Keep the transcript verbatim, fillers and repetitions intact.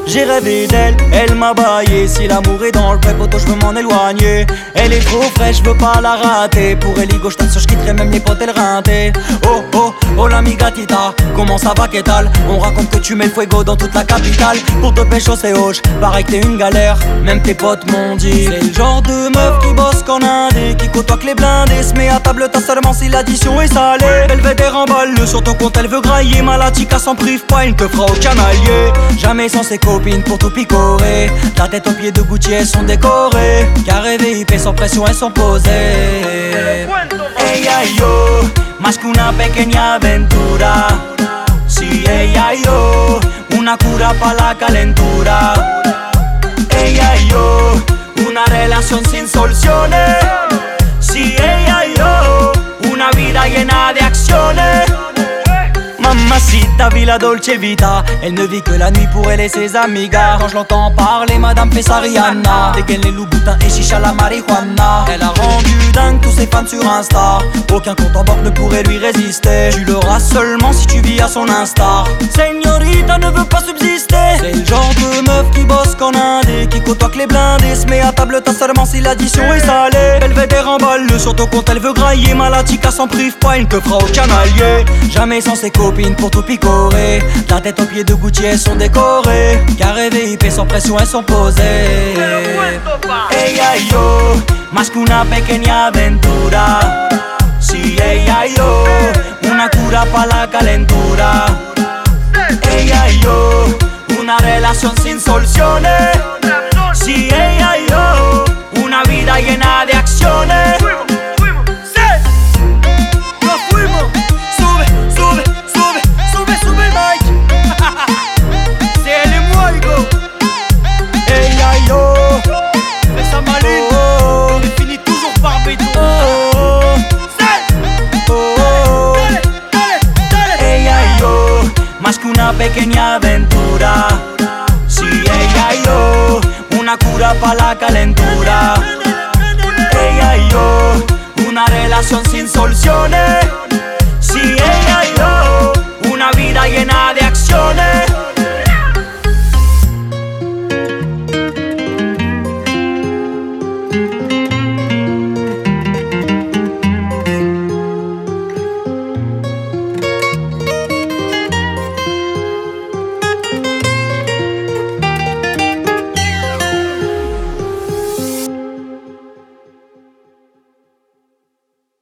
J'ai rêvé d'elle, elle m'a baillé. Si l'amour est dans le pré, poto, je veux m'en éloigner. Elle est trop fraîche, je veux pas la rater. Pour Eligo, je t'assure, je quitterai même les potes, elle rinté. Oh oh, oh la gatita, comment ça va, qu'est-ce on raconte que tu mets le fuego dans toute la capitale. Pour te pécho c'est hoche, pareil que t'es une galère. Même tes potes m'ont dit. C'est le genre de meuf qui bosse qu'en indé, qui côtoie que les blindés. Se met à table t'as seulement si l'addition est salée. Elle veut des remballes sur ton compte, elle veut grailler. Malatika s'en prive pas, il te fera aucun allié. Jamais sans ses copines pour tout picorer. La tête aux pieds de Gucci elles sont décorées. Carré V I P sans pression elles sont posées. Ella y yo, más que una pequeña aventura. Si ella y yo, una cura pa' la calentura. Ella y yo, una relación sin soluciones. Si ella y yo, una vida llena de acciones. Mamacita, vit la dolce vita. Elle ne vit que la nuit pour elle et ses amigas. Quand je l'entends parler, madame fait sa Rihanna. Dégaine les loups-boutins et chicha la marijuana. Elle a rendu dingue tous ses fans sur Insta. Aucun compte en banque ne pourrait lui résister. Tu l'auras seulement si tu vis à son instar. Señorita ne veut pas subsister. C'est le genre de meuf qui bosse qu'en indé, qui côtoie que les blindés. Se met à table t'as seulement si l'addition est salée. Elle veut des remballes sur ton compte, elle veut grailler. Malatika s'en prive pas, il ne te fera aucun allié. Jamais sans ses copines pour tout picorer. La tête aux pieds de Gucci elles sont décorées. Carré V I P sans pression elles sont posées. Ella y yo, más que una pequeña aventura. Si ella y yo, una cura pa' la calentura. Ella y yo, una relación sin soluciones. Si ella y yo, una vida llena de acciones. Más que una pequeña aventura. Si ella y yo, una cura pa' la calentura. Ella y yo, una relación sin soluciones. Si ella y yo, una vida llena de acciones.